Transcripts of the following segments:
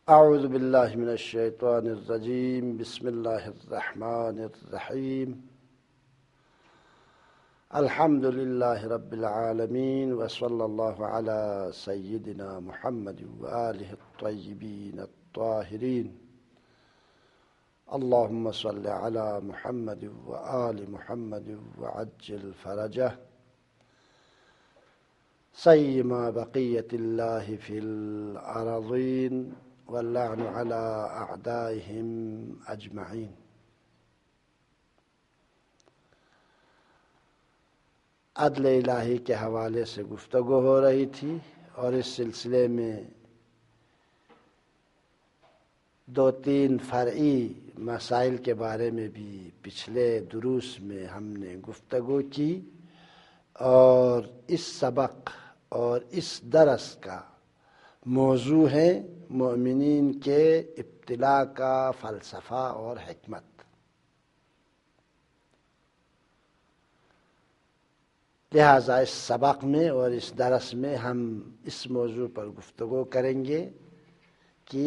اعوذ باللہ من الشیطان الرجیم بسم اللہ الرحمن الرحیم الحمد للہ رب العالمین وصلی اللہ علی سیدنا محمد وآلہ الطیبین الطاہرین اللہم صلی علی محمد وآل محمد وعجل فرجہ سیما بقیت اللہ فی الارضین واللعن علی اعدائہم اجمعین۔ عدل الہی کے حوالے سے گفتگو ہو رہی تھی اور اس سلسلے میں دو تین فرعی مسائل کے بارے میں بھی پچھلے دروس میں ہم نے گفتگو کی، اور اس سبق اور اس درس کا موضوع ہے مومنین کے ابتلاء کا فلسفہ اور حکمت۔ لہذا اس سبق میں اور اس درس میں ہم اس موضوع پر گفتگو کریں گے کہ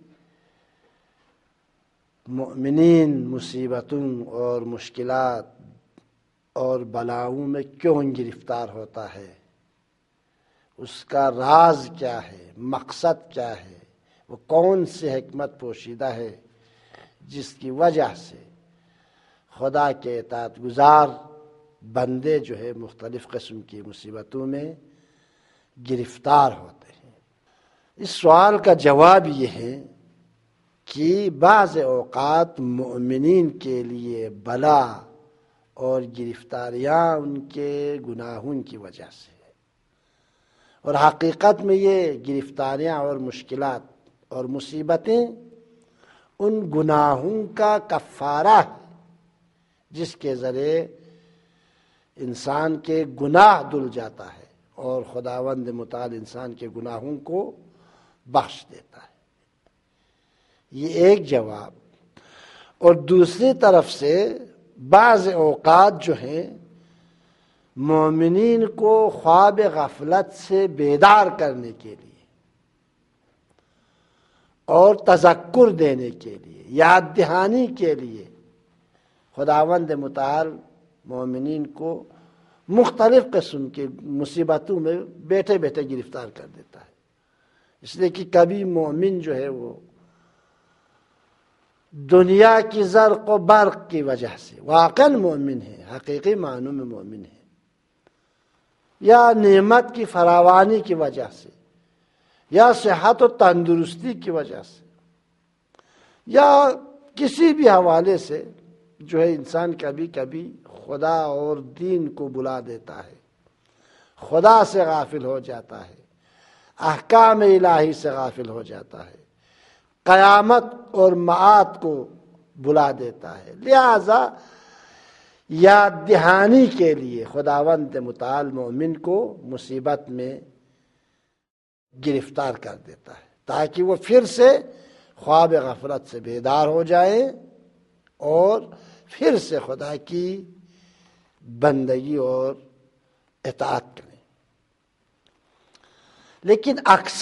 مومنین مصیبتوں اور مشکلات اور بلاؤں میں کیوں گرفتار ہوتا ہے، اس کا راز کیا ہے، مقصد کیا ہے، وہ کون سی حکمت پوشیدہ ہے جس کی وجہ سے خدا کے اطاعت گزار بندے جو ہے مختلف قسم کی مصیبتوں میں گرفتار ہوتے ہیں۔ اس سوال کا جواب یہ ہے کہ بعض اوقات مومنین کے لیے بلا اور گرفتاریاں ان کے گناہوں کی وجہ سے، اور حقیقت میں یہ گرفتاریاں اور مشکلات اور مصیبتیں ان گناہوں کا کفارہ ہے جس کے ذریعے انسان کے گناہ دھل جاتا ہے اور خداوند متعال انسان کے گناہوں کو بخش دیتا ہے۔ یہ ایک جواب۔ اور دوسری طرف سے بعض اوقات جو ہیں مومنین کو خواب غفلت سے بیدار کرنے کے لیے اور تذکر دینے کے لیے، یاد دہانی کے لیے خداوند متعال مومنین کو مختلف قسم کی مصیبتوں میں بیٹھے بیٹھے گرفتار کر دیتا ہے۔ اس لیے کہ کبھی مومن جو ہے وہ دنیا کی زرق و برق کی وجہ سے واقعا مومن ہے، حقیقی معنوں میں مومن ہے، یا نعمت کی فراوانی کی وجہ سے، یا صحت و تندرستی کی وجہ سے، یا کسی بھی حوالے سے جو ہے انسان کبھی کبھی خدا اور دین کو بلا دیتا ہے، خدا سے غافل ہو جاتا ہے، احکام الہی سے غافل ہو جاتا ہے، قیامت اور معاد کو بلا دیتا ہے۔ لہذا یاد دہانی کے لیے خداوند متعال مومن کو مصیبت میں گرفتار کر دیتا ہے تاکہ وہ پھر سے خواب غفلت سے بیدار ہو جائے اور پھر سے خدا کی بندگی اور اطاعت کریں۔ لیکن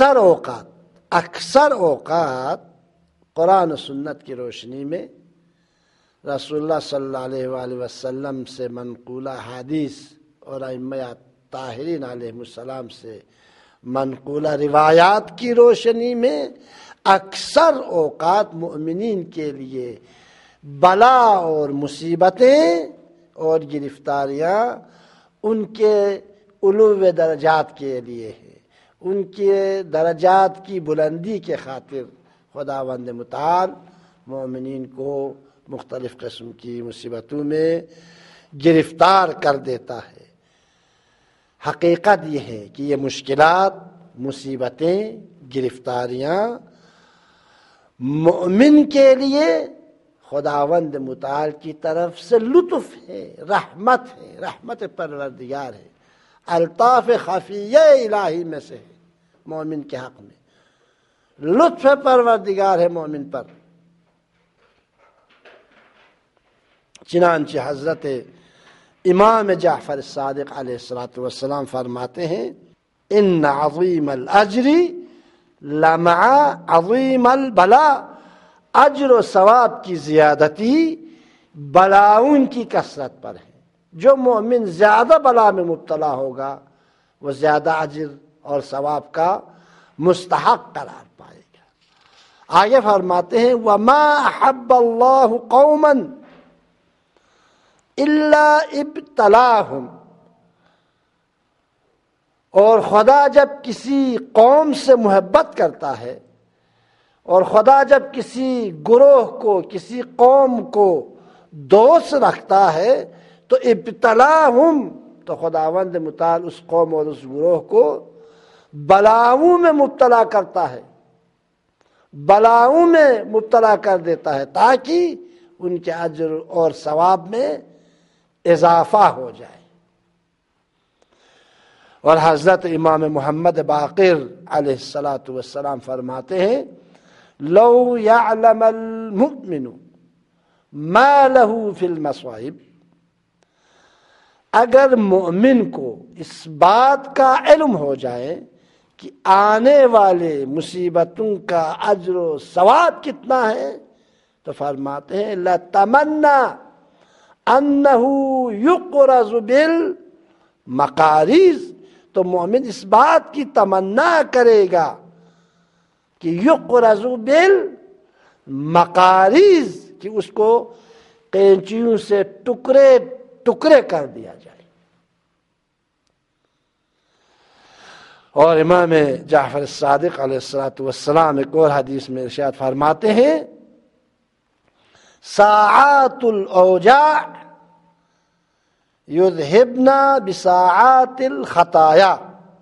اکثر اوقات قرآن و سنت کی روشنی میں رسول اللہ صلی اللہ علیہ وآلہ وسلم سے منقولہ حدیث اور ائمہ طاہرین علیہ السلام سے منقولہ روایات کی روشنی میں اکثر اوقات مومنین کے لیے بلا اور مصیبتیں اور گرفتاریاں ان کے علو درجات کے لیے ہے، ان کے درجات کی بلندی کے خاطر خداوند متعال مومنین کو مختلف قسم کی مصیبتوں میں گرفتار کر دیتا ہے۔ حقیقت یہ ہے کہ یہ مشکلات، مصیبتیں، گرفتاریاں مومن کے لیے خداوند متعال کی طرف سے لطف ہے، رحمت پروردگار ہے، الطاف خفیہ الہی میں سے ہے مومن کے حق میں، لطف پروردگار ہے مومن پر۔ چنانچہ حضرت امام جعفر الصادق علیہ الصلوۃ والسلام فرماتے ہیں ان عظیم الاجر لمع عظیم البلا، اجر و ثواب کی زیادتی بلاؤں کی کثرت پر ہے۔ جو مومن زیادہ بلا میں مبتلا ہوگا وہ زیادہ اجر اور ثواب کا مستحق قرار پائے گا۔ آگے فرماتے ہیں وَمَا أَحَبَّ اللَّهُ قَوْمًا إِلَّا ابْتَلَاهُمْ، اور خدا جب کسی قوم سے محبت کرتا ہے، اور خدا جب کسی گروہ کو، کسی قوم کو دوست رکھتا ہے تو ابتلاہم، تو خداوند متعال اس قوم اور اس گروہ کو بلاؤں میں مبتلا کرتا ہے، بلاؤں میں مبتلا کر دیتا ہے تاکہ ان کے اجر اور ثواب میں اضافہ ہو جائے۔ اور حضرت امام محمد باقر علیہ السلام فرماتے ہیں لو یعلم المؤمن ما له فی المصائب، اگر مومن کو اس بات کا علم ہو جائے کہ آنے والے مصیبتوں کا اجر و ثواب کتنا ہے، تو فرماتے ہیں لَتَمَنَّا أَنَّهُ يُقْرَزُ بِالْمَقَارِيز، تو مومن اس بات کی تمنا کرے گا کہ یقرز بالمقاریز، کہ اس کو قینچیوں سے ٹکڑے ٹکڑے کر دیا جائے۔ اور امام جعفر الصادق علیہ السلام ایک اور حدیث میں ارشاد فرماتے ہیں ساعات الاوجاع یذہبن بساعات الخطایا،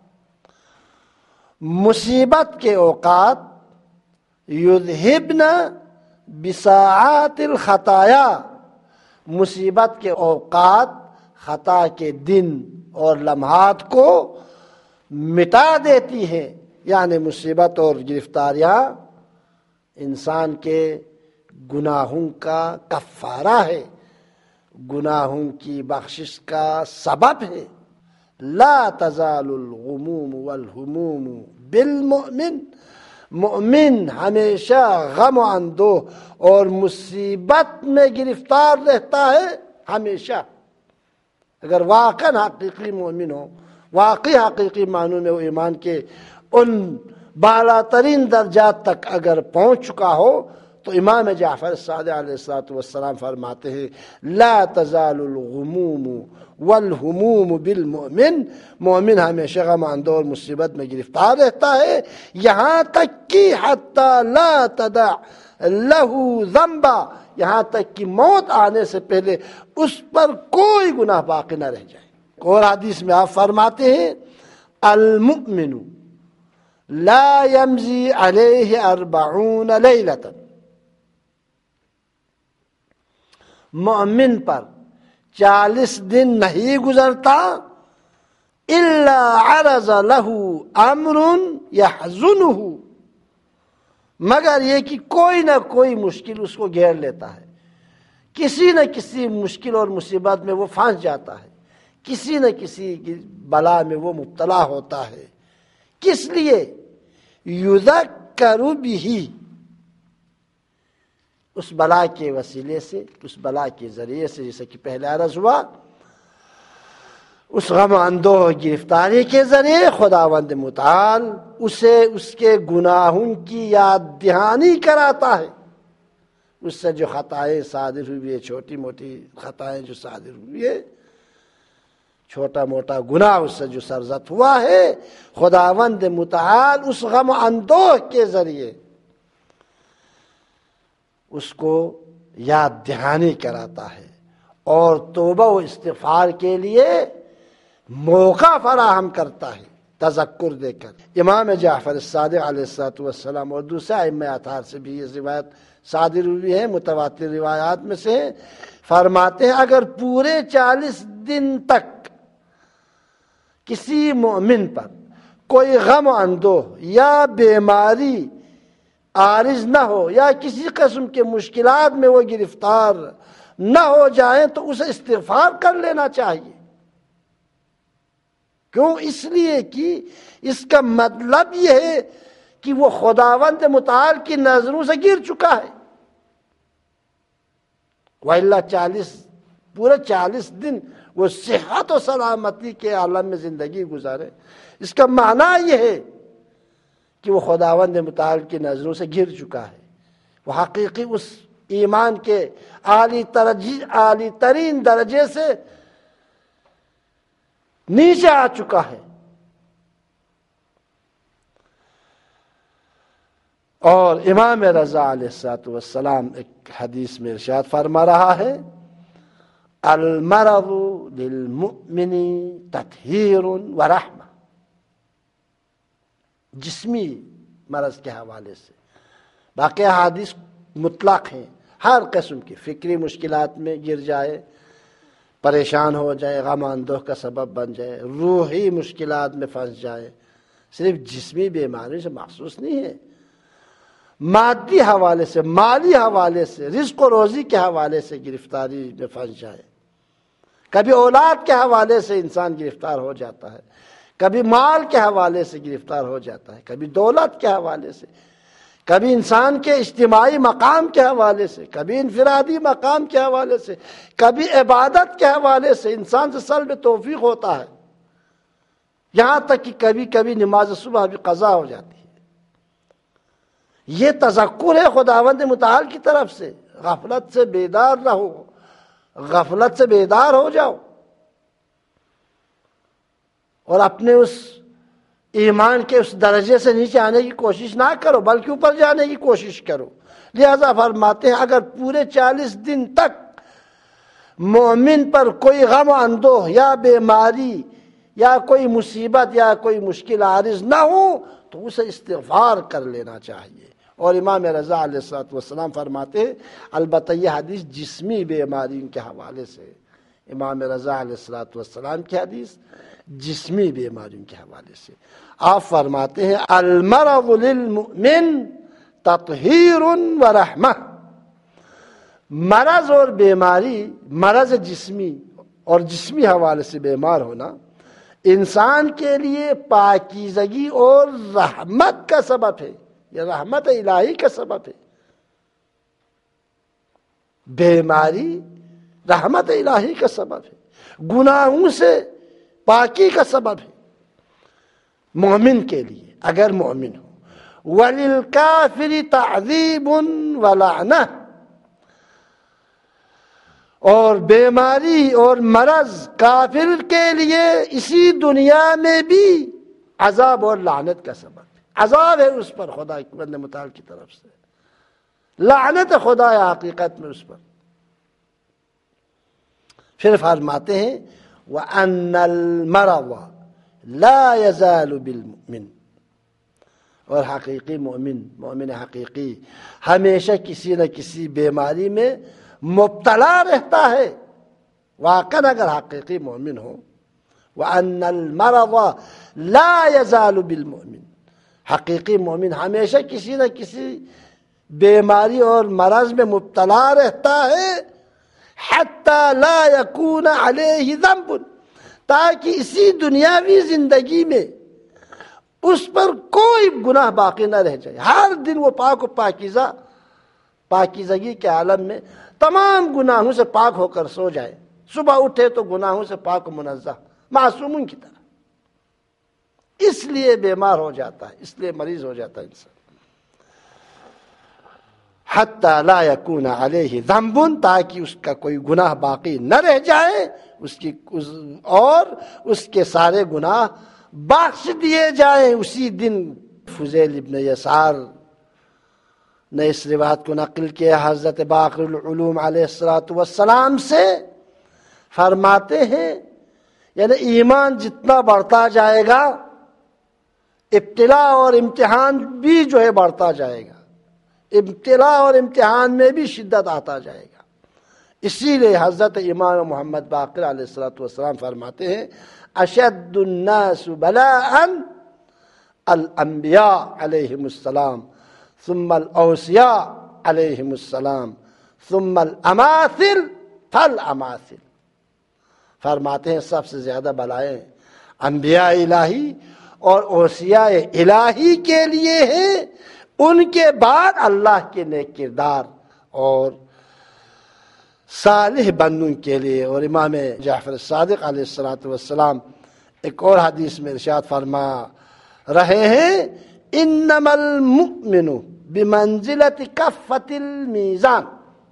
مصیبت کے اوقات یذہبن بساعات الخطایا، مصیبت کے اوقات خطا کے دن اور لمحات کو مٹا دیتی ہے۔ یعنی مصیبت اور گرفتاریاں انسان کے گناہوں کا کفارہ ہے، گناہوں کی بخشش کا سبب ہے۔ لا تزال الغموم والہموم بالمؤمن، مومن ہمیشہ غم و اندوہ اور مصیبت میں گرفتار رہتا ہے، ہمیشہ۔ اگر واقعی حقیقی مومن ہو، واقعی حقیقی معنوں میں وہ ایمان کے ان بالا ترین درجات تک اگر پہنچ چکا ہو تو امام جعفر صادق علیہ السلام فرماتے ہیں لا تزال الغموم والہموم بالمؤمن، مومن ہمیشہ غم اندوہ اور مصیبت میں گرفتار رہتا ہے، یہاں تک کہ حتی لا تدع لہ ذنبا، یہاں تک کہ موت آنے سے پہلے اس پر کوئی گناہ باقی نہ رہ جائے۔ اور حدیث میں آپ فرماتے ہیں المؤمن لا یمضی علیہ 40 لیلۃ، مومن پر 40 دن نہیں گزرتا الا عرض له امر يحزنه، مگر یہ کہ کوئی نہ کوئی مشکل اس کو گھیر لیتا ہے، کسی نہ کسی مشکل اور مصیبت میں وہ پھنس جاتا ہے، کسی نہ کسی بلا میں وہ مبتلا ہوتا ہے۔ کس لیے؟ یذکر بہ، اس بلا کے وسیلے سے، اس بلا کے ذریعے سے، جیسے کہ پہلے عرض ہوا، اس غم اندوہ گرفتاری کے ذریعے خداوند متعال اسے اس کے گناہوں کی یاد دہانی کراتا ہے، اس سے جو خطائیں صادر ہوئی ہے، چھوٹی موٹی خطائیں جو صادر ہوئی ہے، چھوٹا موٹا گناہ اس سے جو سرزد ہوا ہے، خداوند متعال اس غم و اندوہ کے ذریعے اس کو یاد دہانی کراتا ہے اور توبہ و استغفار کے لیے موقع فراہم کرتا ہے تذکر دے کر۔ امام جعفر الصادق علیہ السلام اور دوسرے ائمہ اطہار سے بھی یہ روایت صادر ہوئی ہے، متواتر روایات میں سے، فرماتے ہیں اگر پورے 40 دن تک کسی مومن پر کوئی غم و اندوہ یا بیماری عارض نہ ہو یا کسی قسم کے مشکلات میں وہ گرفتار نہ ہو جائیں تو اسے استغفار کر لینا چاہیے۔ کیوں؟ اس لیے کہ اس کا مطلب یہ ہے کہ وہ خداوند متعال کی نظروں سے گر چکا ہے، وَإِلَّا پورے 40 دن وہ صحت و سلامتی کے عالم میں زندگی گزارے، اس کا معنی یہ ہے کہ وہ خداوند متعال کی نظروں سے گر چکا ہے، وہ حقیقی اس ایمان کے عالی ترین درجے سے نیچے آ چکا ہے۔ اور امام رضا علیہ السلام ایک حدیث میں ارشاد فرما رہا ہے، المرض للمؤمن تطہیر ورحمہ، جسمی مرض کے حوالے سے، باقی احادیث مطلق ہیں، ہر قسم کی فکری مشکلات میں گر جائے، پریشان ہو جائے، غم اندوہ کا سبب بن جائے، روحی مشکلات میں پھنس جائے، صرف جسمی بیماری سے مخصوص نہیں ہے، مادی حوالے سے، مالی حوالے سے، رزق و روزی کے حوالے سے گرفتاری میں پھنس جائے، کبھی اولاد کے حوالے سے انسان گرفتار ہو جاتا ہے، کبھی مال کے حوالے سے گرفتار ہو جاتا ہے، کبھی دولت کے حوالے سے، کبھی انسان کے اجتماعی مقام کے حوالے سے، کبھی انفرادی مقام کے حوالے سے، کبھی عبادت کے حوالے سے انسان سے سلب توفیق ہوتا ہے، یہاں تک کہ کبھی کبھی نماز صبح بھی قضا ہو جاتی ہے۔ یہ تذکر ہے خداوند متعال کی طرف سے، غفلت سے بیدار رہو، غفلت سے بیدار ہو جاؤ، اور اپنے اس ایمان کے اس درجے سے نیچے آنے کی کوشش نہ کرو بلکہ اوپر جانے کی کوشش کرو۔ لہذا فرماتے ہیں اگر پورے 40 دن تک مومن پر کوئی غم و اندوہ یا بیماری یا کوئی مصیبت یا کوئی مشکل عارض نہ ہو تو اسے استغفار کر لینا چاہیے۔ اور امام رضا علیہ السلام فرماتے ہیں، البتہ یہ حدیث جسمی بیماریوں کے حوالے سے، امام رضا علیہ السلام کی حدیث جسمی بیماریوں کے حوالے سے، آپ فرماتے ہیں المرض للمؤمن تطہیر ورحمہ، مرض اور بیماری، مرض جسمی اور جسمی حوالے سے بیمار ہونا انسان کے لیے پاکیزگی اور رحمت کا سبب ہے، یہ رحمت الہی کا سبب ہے، بیماری رحمت الہی کا سبب ہے، گناہوں سے پاکی کا سبب ہے مومن کے لیے اگر مومن ہو، وَلِلْكَافِرِ تَعْذِيبٌ وَلَعْنَةٌ، اور بیماری اور مرض کافر کے لیے اسی دنیا میں بھی عذاب اور لعنت کا سبب ہے، عذاب ہے اس پر خدا بند متعال کی طرف سے، لعنت خدا حقیقت میں اس پر۔ پھر فرماتے ہیں وَأَنَّ الْمَرَضَ لَا يَزَالُ بِالْمُؤْمِنِ، اور حقیقی مومن حقیقی ہمیشہ کسی نہ کسی بیماری میں مبتلا رہتا ہے، واقعا اگر حقیقی مومن ہو، وَأَنَّ الْمَرَضَ لَا يَزَالُ بِالْمُؤْمِنِ، حقیقی مومن ہمیشہ کسی نہ کسی بیماری اور مرض میں مبتلا رہتا ہے، حتی لا یکون علیہ ذنب، تاکہ اسی دنیاوی زندگی میں اس پر کوئی گناہ باقی نہ رہ جائے، ہر دن وہ پاک و پاکیزہ، پاکیزگی کے عالم میں تمام گناہوں سے پاک ہو کر سو جائے، صبح اٹھے تو گناہوں سے پاک و منزہ معصوموں کی طرح، اس لیے بیمار ہو جاتا ہے، اس لیے مریض ہو جاتا ہے انسان، حتی لا یکون علیہ ذنب، تاکہ اس کا کوئی گناہ باقی نہ رہ جائے، اور اس کے سارے گناہ بخش دیے جائیں اسی دن۔ فضیل ابن یسار نے اس روایت کو نقل کیا حضرت باقر العلوم علیہ السلام سے، فرماتے ہیں یعنی ایمان جتنا بڑھتا جائے گا ابتلا اور امتحان بھی جو ہے بڑھتا جائے گا، ابتلا اور امتحان میں بھی شدت آتا جائے گا، اسی لیے حضرت امام محمد باقر علیہ السلام فرماتے ہیں اشد الناس بلاء الانبیاء علیہم السلام ثم الاوصیاء علیہم السلام ثم الاماثل فرماتے ہیں سب سے زیادہ بلائیں انبیاء الہی اور اوصیاء الہی کے لیے ہیں، ان کے بعد اللہ کے نیک کردار اور صالح بندوں کے لیے۔ اور امام جعفر صادق علیہ السلام ایک اور حدیث میں ارشاد فرما رہے ہیں، انما المؤمن بمنزلۃ کفۃ المیزان،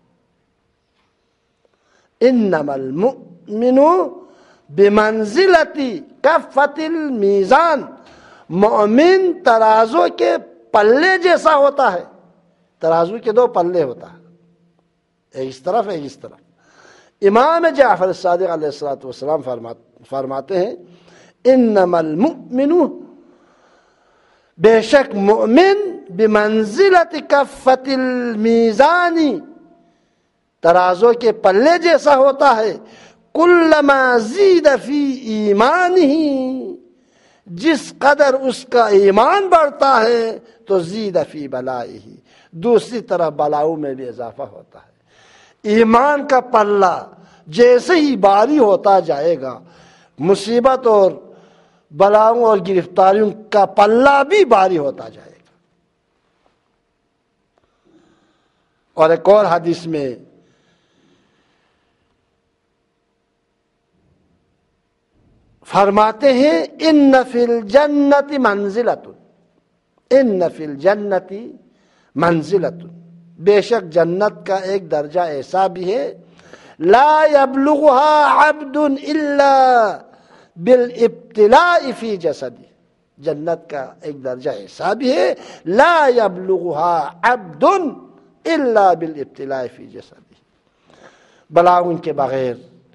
انما المؤمن بمنزلۃ کفۃ المیزان، مومن ترازو کے پلے جیسا ہوتا ہے۔ ترازو کے دو پلے ہوتا ہے، ایک اس طرف ایک اس طرف۔ امام جعفر صادق علیہ السلام فرماتے ہیں، انما المؤمن، بے شک مؤمن، بمنزلۃ کفۃ المیزان، ترازو کے پلے جیسا ہوتا ہے، کلما زید فی ایمانہ، جس قدر اس کا ایمان بڑھتا ہے تو زید فی بلائہ، دوسری طرف بلاؤں میں بھی اضافہ ہوتا ہے۔ ایمان کا پلہ جیسے ہی باری ہوتا جائے گا، مصیبت اور بلاؤں اور گرفتاریوں کا پلہ بھی باری ہوتا جائے گا۔ اور ایک اور حدیث میں فرماتے ہیں، ان فی الجنت منزلۃ، ان فی الجنت منزلۃ، بے شک جنت کا ایک درجہ ایسا بھی ہے، لا یبلغها عبد الا بالابتلاء فی جسدی، جنت کا ایک درجہ ایسا بھی ہے، لا یبلغها عبد الا بالابتلاء فی جسدی، بلاؤں کے بغیر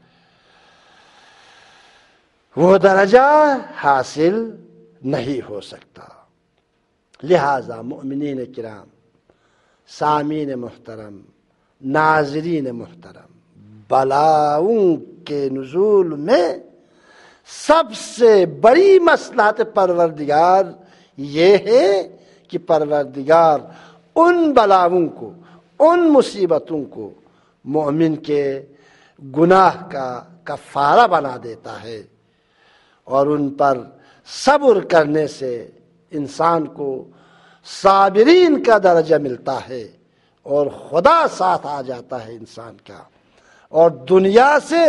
وہ درجہ حاصل نہیں ہو سکتا۔ لہذا مومنین کرام، سامعین محترم، ناظرین محترم، بلاؤں کے نزول میں سب سے بڑی مصلحت پروردگار یہ ہے کہ پروردگار ان بلاؤں کو، ان مصیبتوں کو مومن کے گناہ کا کفارہ بنا دیتا ہے، اور ان پر صبر کرنے سے انسان کو صابرین کا درجہ ملتا ہے، اور خدا ساتھ آ جاتا ہے انسان کا۔ اور دنیا سے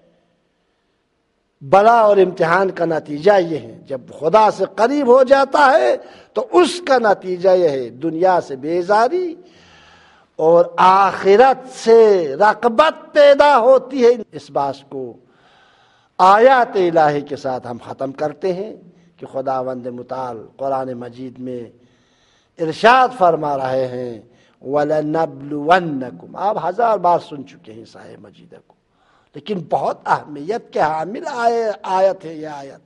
بلا اور امتحان کا نتیجہ یہ ہے، جب خدا سے قریب ہو جاتا ہے تو اس کا نتیجہ یہ ہے، دنیا سے بیزاری اور آخرت سے رغبت پیدا ہوتی ہے۔ اس بات کو آیات الہی کے ساتھ ہم ختم کرتے ہیں کہ خداوند متعال قرآن مجید میں ارشاد فرما رہے ہیں، وَلَنَبْلُوَنَّكُمْ، آپ 1000 بار سن چکے ہیں اس آیہ مجیدہ کو، لیکن بہت اہمیت کے حامل آیت ہے یہ آیت،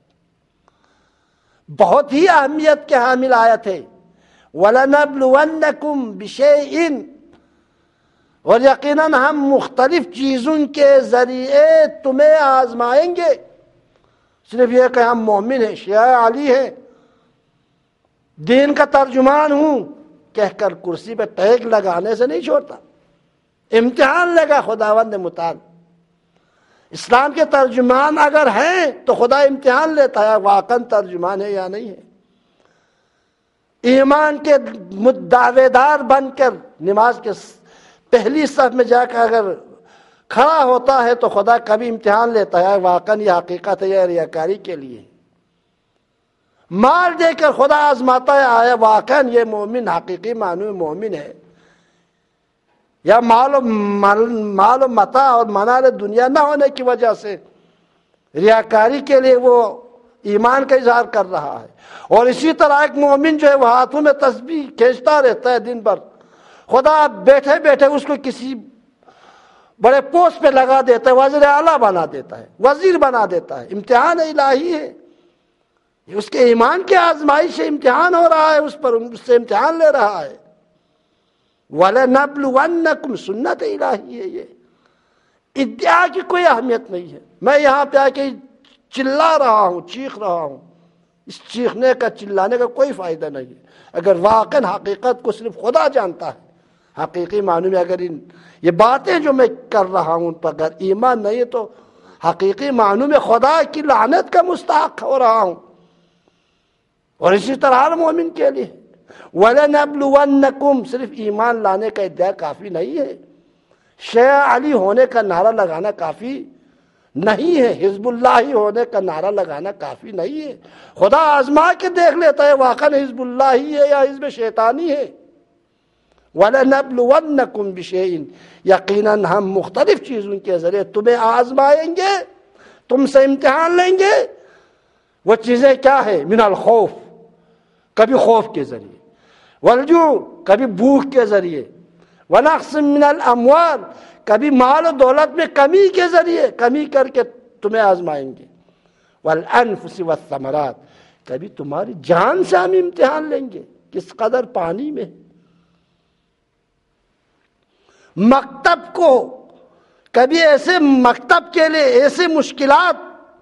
بہت ہی اہمیت کے حامل آیت ہے۔ وَلَنَبْلُوَنَّكُمْ بِشَيْءٍ، اور یقیناً ہم مختلف چیزوں کے ذریعے تمہیں آزمائیں گے۔ صرف یہ کہ ہم مومن ہیں، شیعہ علی ہیں، دین کا ترجمان ہوں کہہ کر کرسی پہ ٹیگ لگانے سے نہیں چھوڑتا، امتحان لگا خداوند متعال۔ اسلام کے ترجمان اگر ہیں تو خدا امتحان لیتا ہے واقعاً ترجمان ہے یا نہیں ہے۔ ایمان کے دعوے دار بن کر نماز کے پہلی صف میں جا کر اگر کھڑا ہوتا ہے تو خدا کبھی امتحان لیتا ہے واقعاً یہ حقیقت ہے یا ریاکاری کے لیے۔ مال دے کر خدا آزماتا ہے آیا واقعاً یہ مومن حقیقی معنی میں مومن ہے، یا مال و متاع اور منال دنیا نہ ہونے کی وجہ سے ریاکاری کے لیے وہ ایمان کا اظہار کر رہا ہے۔ اور اسی طرح ایک مومن جو ہے وہ ہاتھوں میں تسبیح کھینچتا رہتا ہے دن بھر، خدا بیٹھے بیٹھے اس کو کسی بڑے پوسٹ پہ لگا دیتا ہے، وزیر اعلیٰ بنا دیتا ہے، وزیر بنا دیتا ہے۔ امتحان الہی ہے، اس کے ایمان کی آزمائش سے امتحان ہو رہا ہے، اس پر اس سے امتحان لے رہا ہے۔ وَلَنَبْلُوَنَّكُمْ، سنت الہی ہے یہ، ادعا کی کوئی اہمیت نہیں ہے۔ میں یہاں پہ آ کے چلا رہا ہوں، چیخ رہا ہوں، اس چیخنے کا چلانے کا کوئی فائدہ نہیں ہے۔ اگر واقعاً حقیقت کو صرف خدا جانتا ہے، حقیقی معنی میں اگر یہ باتیں جو میں کر رہا ہوں ان پر اگر ایمان نہیں ہے تو حقیقی معنی میں خدا کی لعنت کا مستحق ہو رہا ہوں۔ اور اسی طرح ہر مومن کے لیے وَلَنَبْلُوَنَّكُمْ، صرف ایمان لانے کا ادعا کافی نہیں ہے، شیعہ علی ہونے کا نعرہ لگانا کافی نہیں ہے، حزب اللہ ہی ہونے کا نعرہ لگانا کافی نہیں ہے۔ خدا آزما کے دیکھ لیتا ہے واقعا حزب اللہ ہی ہے یا حزب شیطانی ہے۔ وَلَنَبْلُوَنَّكُمْ بِشَيْءٍ، یقیناً ہم مختلف چیزوں کے ذریعے تمہیں آزمائیں گے، تم سے امتحان لیں گے۔ وہ چیزیں کیا ہے؟ من الخوف، کبھی خوف کے ذریعے، والجوع، کبھی بھوک کے ذریعے، ونقص من الاموال، کبھی مال و دولت میں کمی کے ذریعے، کمی کر کے تمہیں آزمائیں گے، والانفس والثمرات، کبھی تمہاری جان سے ہم امتحان لیں گے، کس قدر پانی میں۔ مکتب کو کبھی ایسے مکتب کے لیے ایسی مشکلات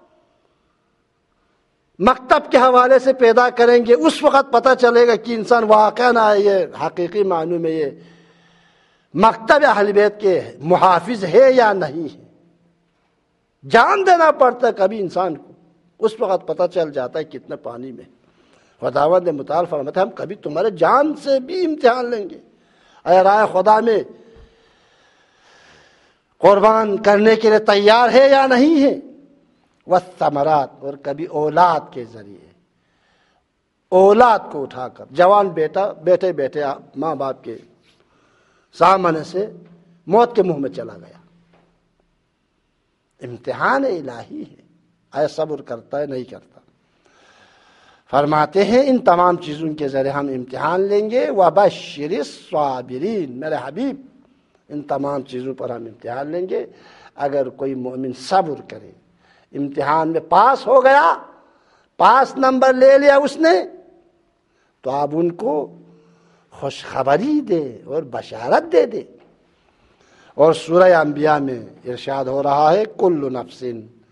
مکتب کے حوالے سے پیدا کریں گے، اس وقت پتہ چلے گا کہ انسان واقعاً یہ حقیقی معنوں میں یہ مکتب اہل بیت کے محافظ ہے یا نہیں ہے۔ جان دینا پڑتا ہے کبھی انسان کو، اس وقت پتہ چل جاتا ہے کتنے پانی میں۔ خداوند متعال فرماتا ہے ہم کبھی تمہارے جان سے بھی امتحان لیں گے، اے راہ خدا میں قربان کرنے کے لیے تیار ہے یا نہیں ہے۔ والثمرات، اور کبھی اولاد کے ذریعے، اولاد کو اٹھا کر جوان بیٹا بیٹھے بیٹھے ماں باپ کے سامنے سے موت کے منہ میں چلا گیا، امتحان الہی ہے، اے صبر کرتا ہے نہیں کرتا۔ فرماتے ہیں ان تمام چیزوں کے ذریعے ہم امتحان لیں گے۔ وَبَشِّرِ الصَّابِرِينَ، میرے حبیب ان تمام چیزوں پر ہم امتحان لیں گے۔ اگر کوئی مومن صبر کرے، امتحان میں پاس ہو گیا، پاس نمبر لے لیا اس نے، تو آپ ان کو خوشخبری دے اور بشارت دے دے۔ اور سورہ انبیاء میں ارشاد ہو رہا ہے کل نفس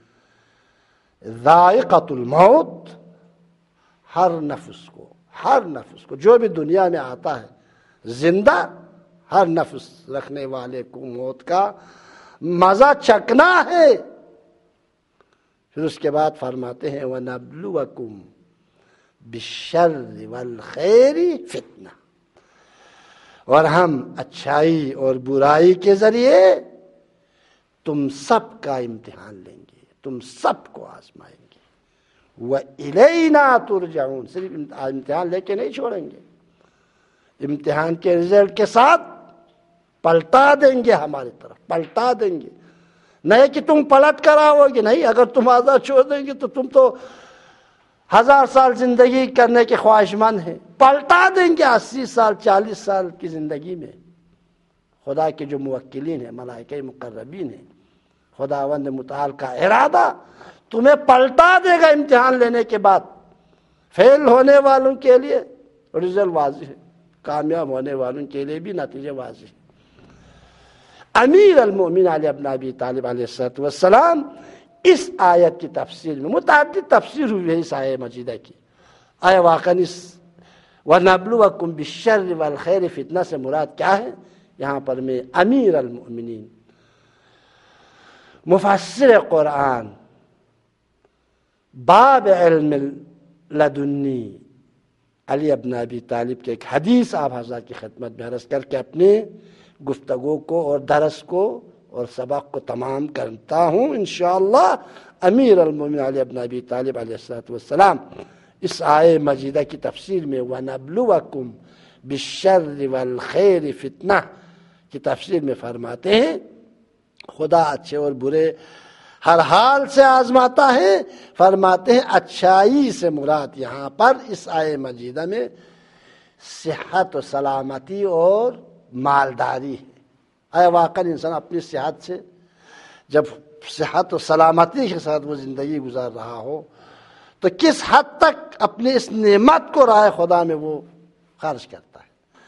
ذائقۃ الموت، ہر نفس کو جو بھی دنیا میں آتا ہے زندہ، ہر نفس رکھنے والے کو موت کا مزہ چکنا ہے۔ پھر اس کے بعد فرماتے ہیں وَنَبْلُوَكُمْ بِالشَّرِّ وَالْخَيْرِ فِتْنَةً، اور ہم اچھائی اور برائی کے ذریعے تم سب کا امتحان لیں گے، تم سب کو آزمائیں گے۔ وَإِلَيْنَا تُرْجَعُونَ، صرف امتحان لے کے نہیں چھوڑیں گے، امتحان کے رزلٹ کے ساتھ پلٹا دیں گے، ہماری طرف پلٹا دیں گے۔ نہیں کہ تم پلٹ کر آؤ گے، نہیں، اگر تم آزاد چھوڑ دیں گے تو تم تو 1000 سال زندگی کرنے کے خواہش مند ہیں، پلٹا دیں گے 80 سال 40 سال کی زندگی میں۔ خدا کے جو موکلین ہیں، ملائکہ مقربین ہیں، خداوند متعال کا ارادہ تمہیں پلٹا دے گا امتحان لینے کے بعد۔ فیل ہونے والوں کے لیے رزلٹ واضح ہے، کامیاب ہونے والوں کے لیے بھی نتیجے واضح ہے۔ امیر المومنین علی ابن ابی طالب علیہ السلام اس آیت کی تفسیر میں متعدد تفسیر ہوئی ہے اس آیت مجیدہ کی۔ آیا واقعاً اس وَنَبْلُوَكُمْ بِالشَّرِّ وَالْخَيْرِ فتنہ سے مراد کیا ہے؟ یہاں پر میں امیر المؤمنین مفسر قرآن باب علم لدنی علی ابن ابی طالب کے ایک حدیث آپ حضرات کی خدمت میں عرض کر کے اپنے گفتگو کو اور درس کو اور سبق کو تمام کرتا ہوں انشاءاللہ۔ امیر المومنین علی ابن ابی طالب علیہ السلام اس آیہ مجیدہ کی تفسیر میں وَنَبْلُوَكُمْ بِالشَّرِّ وَالْخَيْرِ فِتْنَةً کی تفسیر میں فرماتے ہیں خدا اچھے اور برے ہر حال سے آزماتا ہے۔ فرماتے ہیں اچھائی سے مراد یہاں پر اس آیہ مجیدہ میں صحت و سلامتی اور مالداری ہے۔ آیا واقعا انسان اپنی صحت سے، جب صحت و سلامتی کے ساتھ وہ زندگی گزار رہا ہو تو کس حد تک اپنی اس نعمت کو راہ خدا میں وہ خرچ کرتا ہے۔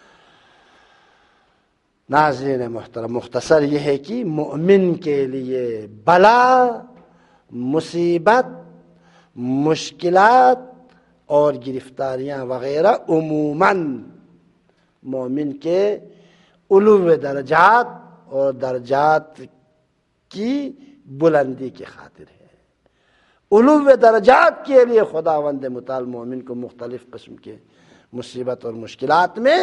ناظرین محترم، مختصر یہ ہے کہ مومن کے لیے بلا، مصیبت، مشکلات اور گرفتاریاں وغیرہ عموماً مومن کے علو درجات اور درجات کی بلندی کی خاطر ہے، علو درجات کے لیے خداوند متعال مومن کو مختلف قسم کے مصیبت اور مشکلات میں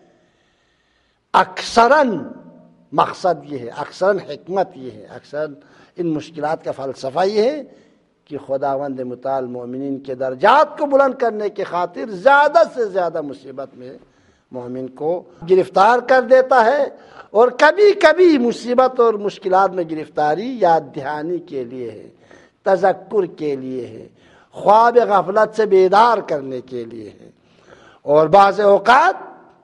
اکثراً مقصد یہ ہے، اکثراً حکمت یہ ہے، اکثراً ان مشکلات کا فلسفہ یہ ہے کہ خداوند متعال مومنین کے درجات کو بلند کرنے کی خاطر زیادہ سے زیادہ مصیبت میں مومن کو گرفتار کر دیتا ہے، اور کبھی کبھی مصیبت اور مشکلات میں گرفتاری یاد دہانی کے لیے ہے، تذکر کے لیے ہے، خواب غفلت سے بیدار کرنے کے لیے ہے، اور بعض اوقات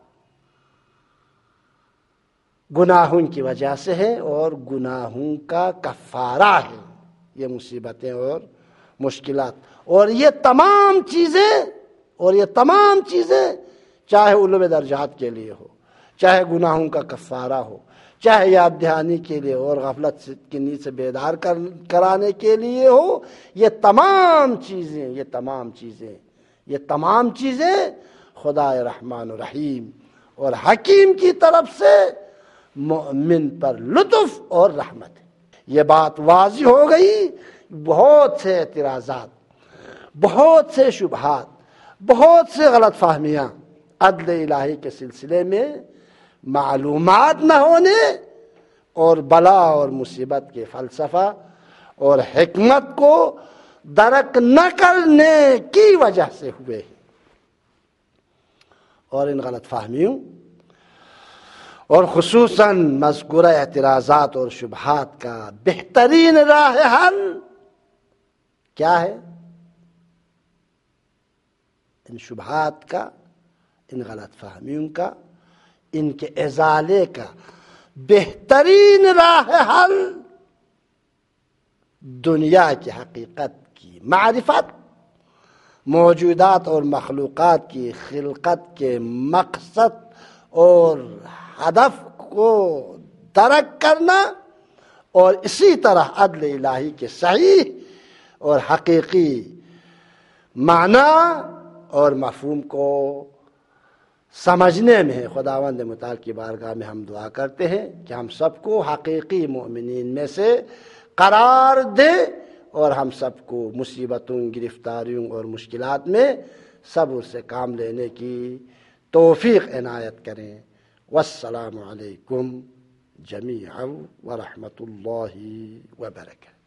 گناہوں کی وجہ سے ہے اور گناہوں کا کفارہ ہے یہ مصیبتیں اور مشکلات۔ اور یہ تمام چیزیں چاہے علو درجات کے لیے ہو، چاہے گناہوں کا کفارہ ہو، چاہے یاد دہانی کے لیے اور غفلت کی نیند سے بیدار کرانے کے لیے ہو، یہ تمام چیزیں خدا رحمان و رحیم اور حکیم کی طرف سے مومن پر لطف اور رحمت ہے۔ یہ بات واضح ہو گئی۔ بہت سے اعتراضات، بہت سے شبہات، بہت سے غلط فہمیاں عدل الہی کے سلسلے میں معلومات نہ ہونے اور بلا اور مصیبت کے فلسفہ اور حکمت کو درک نہ کرنے کی وجہ سے ہوئے، اور ان غلط فہمیوں اور خصوصاً مذکورہ اعتراضات اور شبہات کا بہترین راہ حل کیا ہے؟ ان شبہات کا، ان غلط فہمیوں کا، ان کے ازالے کا بہترین راہ حل دنیا کی حقیقت کی معرفت، موجودات اور مخلوقات کی خلقت کے مقصد اور ہدف کو درک کرنا، اور اسی طرح عدل الہی کے صحیح اور حقیقی معنی اور مفہوم کو سمجھنے میں ہے۔ خداوند متعال کی بارگاہ میں ہم دعا کرتے ہیں کہ ہم سب کو حقیقی مومنین میں سے قرار دے، اور ہم سب کو مصیبتوں، گرفتاریوں اور مشکلات میں صبر سے کام لینے کی توفیق عنایت کریں۔ والسلام علیکم جمیعا ورحمۃ اللہ وبرکاتہ۔